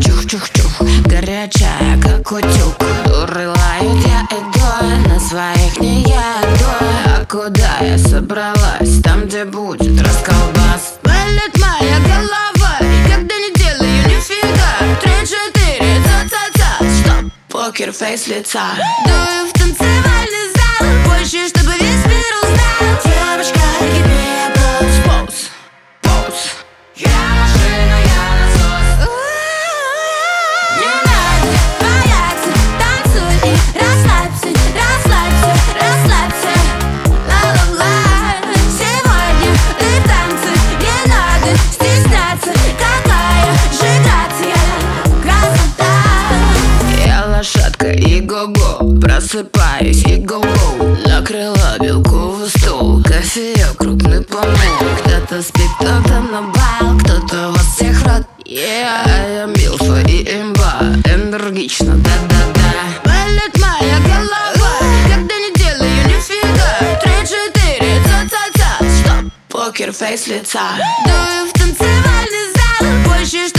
чух-чух-чух, горячая, как утюг. Дуры лают, я иду, на своих не еду. А куда я собралась? Там, где будет расколбас. Болит моя голова, когда не делаю нифига. 3-4, ца-ца-ца, стоп, покер-фейс лица. Дую в танцевальный зал, больше, чтобы весь мир узнал. Девочка, give me a pose, pose. Я машина, я насос. Не надо бояться, танцуй и расслабься, расслабься, расслабься. Ла-ла-ла, сегодня ты в танце, не надо стесняться. Какая же грация, красота. Я лошадка и го-го, просыпаюсь и го-го. Накрыла белковый стол, кофеек, крупный помол. Кто-то спит, кто-то на бал, кто-то вас всех рад. Я милфа и имба, энергично, да-да-да. Болит моя голова, когда не делаю нифига. 3-4, ца-ца-ца, стоп, покер-фейс лица. Дую в танцевальный зал, больше,